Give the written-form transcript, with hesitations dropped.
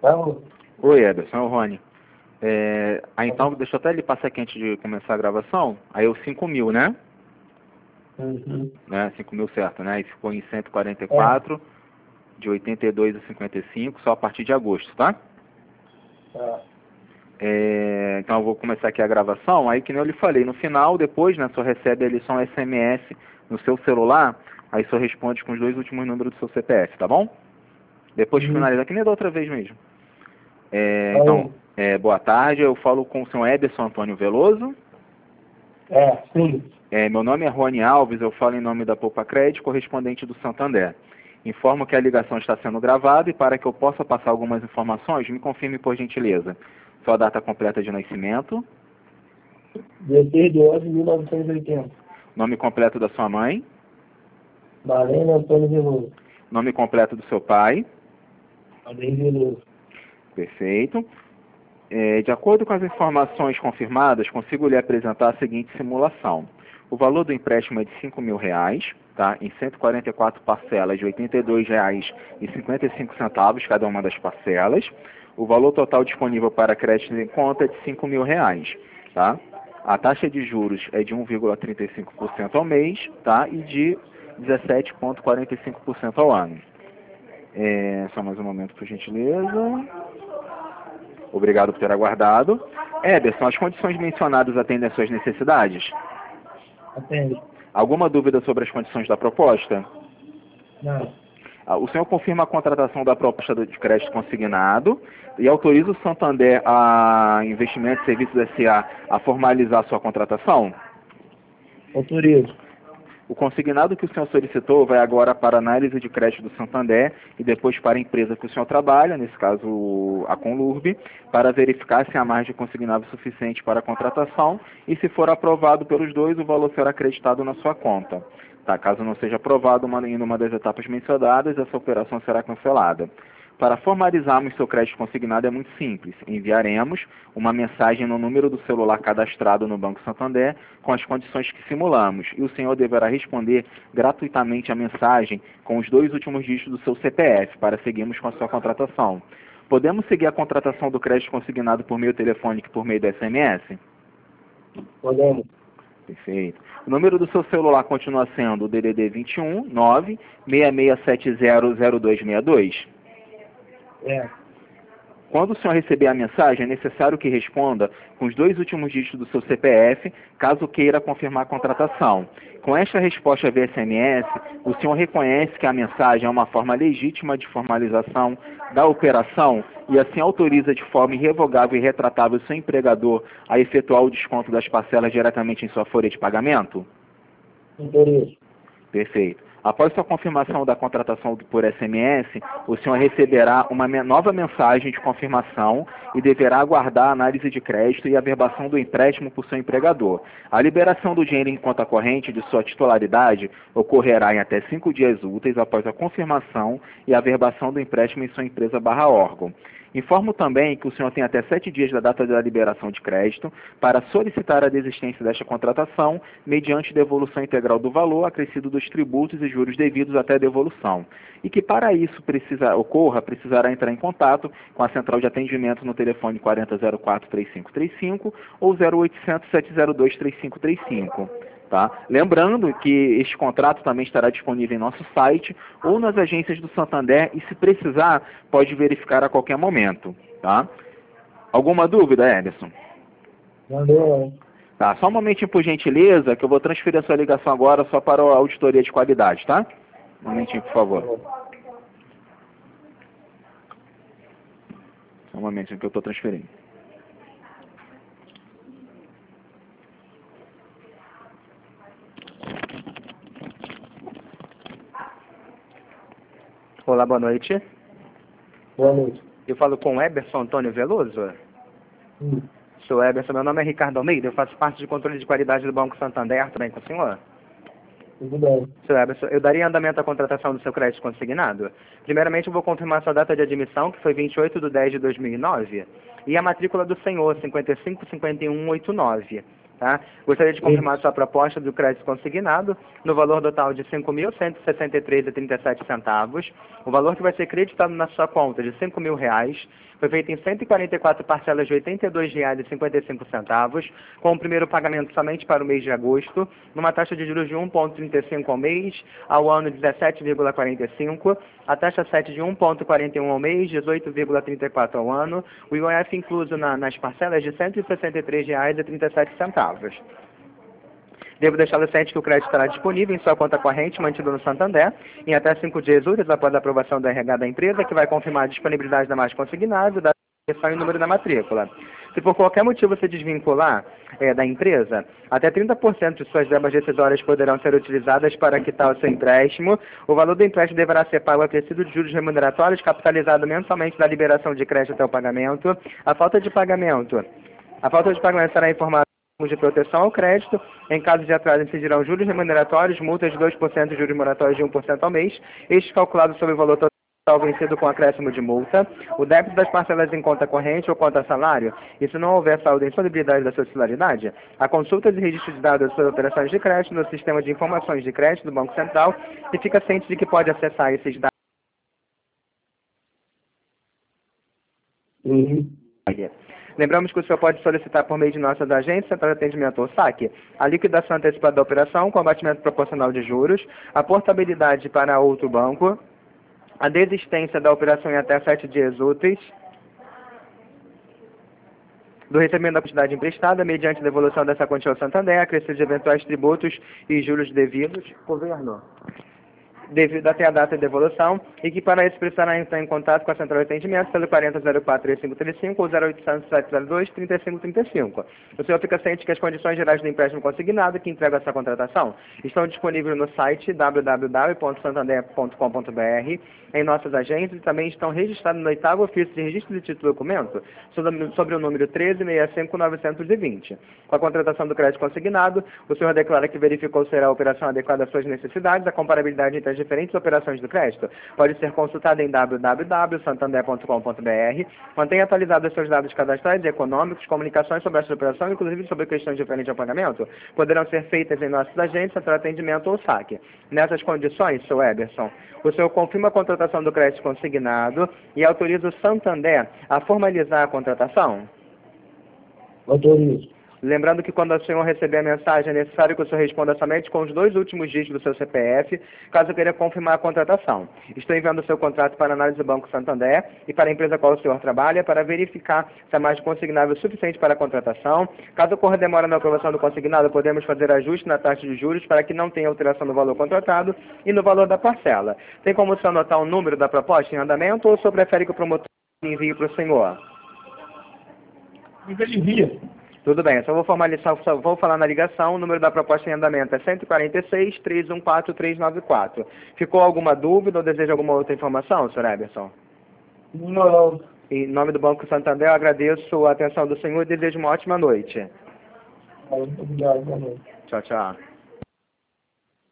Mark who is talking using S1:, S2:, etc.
S1: Alô?
S2: Oi, Ederson, é o Rony. Então, deixa eu até lhe passar aqui antes de começar a gravação. Aí o 5 mil, né?
S1: Uhum.
S2: Né? 5 mil certo, né? E ficou em 144, de 82 a 55, só a partir de agosto, tá?
S1: Tá.
S2: Então eu vou começar aqui a gravação. Aí, que nem eu lhe falei, no final, depois, né, o senhor recebe ali só um SMS no seu celular. Aí o senhor responde com os dois últimos números do seu CPF, tá bom? Depois que
S1: Uhum.
S2: finalizar, que nem da outra vez mesmo.
S1: Alô?
S2: Boa tarde, eu falo com o senhor Ederson Antônio Veloso.
S1: Sim.
S2: Meu nome é Rony Alves, eu falo em nome da Poupa Crédito, correspondente do Santander. Informo que a ligação está sendo gravada e para que eu possa passar algumas informações, me confirme por gentileza. Sua data completa de nascimento,
S1: 16/11/1980.
S2: nome completo da sua mãe,
S1: Marlene Antônio Veloso.
S2: nome completo do seu pai.
S1: Andrei Veloso.
S2: Perfeito. De acordo com as informações confirmadas, consigo lhe apresentar a seguinte simulação. O valor do empréstimo é de R$ 5.000, tá? Em 144 parcelas de R$ 82,55 cada uma das parcelas. O valor total disponível para crédito em conta é de R$ 5.000, tá? A taxa de juros é de 1,35% ao mês, tá? E de 17,45% ao ano. Só mais um momento, por gentileza. Obrigado por ter aguardado. Ederson, as condições mencionadas atendem às suas necessidades?
S1: Atende.
S2: Alguma dúvida sobre as condições da proposta?
S1: Não.
S2: O senhor confirma a contratação da proposta de crédito consignado e autoriza o Santander a Investimentos e Serviços S.A. a formalizar sua contratação?
S1: Autorizo.
S2: O consignado que o senhor solicitou vai agora para análise de crédito do Santander e depois para a empresa que o senhor trabalha, nesse caso a Conlurb, para verificar se há margem consignável suficiente para a contratação e, se for aprovado pelos dois, o valor será acreditado na sua conta. Tá? Caso não seja aprovado em uma das etapas mencionadas, essa operação será cancelada. Para formalizarmos seu crédito consignado é muito simples. Enviaremos uma mensagem no número do celular cadastrado no Banco Santander com as condições que simulamos e o senhor deverá responder gratuitamente a mensagem com os dois últimos dígitos do seu CPF para seguirmos com a sua contratação. Podemos seguir a contratação do crédito consignado por meio telefônico e por meio do SMS?
S1: Podemos.
S2: Perfeito. O número do seu celular continua sendo o DDD 21 966700262? Quando o senhor receber a mensagem, é necessário que responda com os dois últimos dígitos do seu CPF, caso queira confirmar a contratação. Com esta resposta via SMS, o senhor reconhece que a mensagem é uma forma legítima de formalização da operação e assim autoriza de forma irrevogável e retratável o seu empregador a efetuar o desconto das parcelas diretamente em sua folha de pagamento?
S1: Autorizo.
S2: Perfeito. Após sua confirmação da contratação por SMS, o senhor receberá uma nova mensagem de confirmação e deverá aguardar a análise de crédito e a averbação do empréstimo por seu empregador. A liberação do dinheiro em conta corrente de sua titularidade ocorrerá em até 5 dias úteis após a confirmação e a averbação do empréstimo em sua empresa /órgão. Informo também que o senhor tem até 7 dias da data da liberação de crédito para solicitar a desistência desta contratação mediante devolução integral do valor acrescido dos tributos e juros devidos até a devolução. E que para isso precisará entrar em contato com a central de atendimento no telefone 4004-3535 ou 0800-702-3535. Tá? Lembrando que este contrato também estará disponível em nosso site ou nas agências do Santander e, se precisar, pode verificar a qualquer momento. Tá? Alguma dúvida, Ederson?
S1: Mandou.
S2: Tá, só um momentinho, por gentileza, que eu vou transferir a sua ligação agora só para a auditoria de qualidade, tá? Um momentinho, por favor. Só um momentinho que eu estou transferindo.
S3: Olá, boa noite.
S1: Boa noite.
S3: Eu falo com o Eberson Antônio Veloso. Sou Eberson, meu nome é Ricardo Almeida, eu faço parte de controle de qualidade do Banco Santander, também com o senhor?
S1: Tudo bem.
S3: Sou Eberson, eu daria andamento à contratação do seu crédito consignado. Primeiramente, eu vou confirmar sua data de admissão, que foi 28/10/2009, e a matrícula do senhor, 555189. Tá? Gostaria de confirmar sua proposta do crédito consignado no valor total de R$ 5.163,37. O valor que vai ser creditado na sua conta de R$ 5.000 foi feito em 144 parcelas de R$ 82,55, com o primeiro pagamento somente para o mês de agosto, numa taxa de juros de 1,35 ao mês, ao ano 17,45, a taxa 7 de 1,41 ao mês, 18,34 ao ano, o IOF incluso nas parcelas de R$ 163,37. Devo deixá-lo ciente que o crédito estará disponível em sua conta corrente mantida no Santander em até 5 dias úteis após a aprovação do RH da empresa, que vai confirmar a disponibilidade da margem consignável, da inscrição e o número da matrícula. Se por qualquer motivo você desvincular da empresa, até 30% de suas verbas decisórias poderão ser utilizadas para quitar o seu empréstimo. O valor do empréstimo deverá ser pago acrescido de juros remuneratórios, capitalizado mensalmente da liberação de crédito até o pagamento. A falta de pagamento será informada de proteção ao crédito. Em caso de atraso, incidirão juros remuneratórios, multas de 2% e juros moratórios de 1% ao mês, estes calculados sobre o valor total vencido com acréscimo de multa, o débito das parcelas em conta corrente ou conta salário, e se não houver saldo em solidariedade da sua titularidade, a consulta de registro de dados das suas operações de crédito no sistema de informações de crédito do Banco Central, e fica ciente de que pode acessar esses dados. Lembramos que o senhor pode solicitar por meio de nossas agências, Central de Atendimento ou SAC, a liquidação antecipada da operação com abatimento proporcional de juros, a portabilidade para outro banco, a desistência da operação em até 7 dias úteis, do recebimento da quantidade emprestada, mediante devolução dessa quantia ao Santander, acrescido de eventuais tributos e juros devidos, governo, devido até a data de devolução, e que para isso precisará entrar em contato com a Central de Atendimento pelo 4004-3535 ou 0800-702-3535. O senhor fica ciente que as condições gerais do empréstimo consignado que entrega essa contratação estão disponíveis no site www.santander.com.br, em nossas agências, e também estão registrados no 8º ofício de registro de título e documento sobre o número 13.65920. Com a contratação do crédito consignado, o senhor declara que verificou se a operação adequada às suas necessidades. A comparabilidade entre as diferentes operações do crédito pode ser consultada em www.santander.com.br. Mantenha atualizados seus dados cadastrais e econômicos. Comunicações sobre essa operação, inclusive sobre questões diferentes ao pagamento, poderão ser feitas em nossos agentes, Central de Atendimento ou SAC. Nessas condições, Sr. Eberson, o senhor confirma a contratação do crédito consignado e autoriza o Santander a formalizar a contratação?
S1: Autorizo.
S3: Lembrando que quando o senhor receber a mensagem, é necessário que o senhor responda somente com os 2 últimos dígitos do seu CPF, caso queira confirmar a contratação. Estou enviando o seu contrato para análise do Banco Santander e para a empresa a qual o senhor trabalha, para verificar se a margem consignável é suficiente para a contratação. Caso ocorra demora na aprovação do consignado, podemos fazer ajuste na taxa de juros para que não tenha alteração no valor contratado e no valor da parcela. Tem como o senhor anotar o número da proposta em andamento, ou o senhor prefere que o promotor envie para o senhor?
S1: Envia.
S3: Tudo bem, só vou formalizar, só vou falar na ligação. O número da proposta em andamento é 146-314-394. Ficou alguma dúvida ou deseja alguma outra informação, Sr. Eberson?
S1: Não.
S3: Em nome do Banco Santander, eu agradeço a atenção do senhor e desejo uma ótima noite.
S1: Muito obrigado, boa noite.
S3: Tchau, tchau.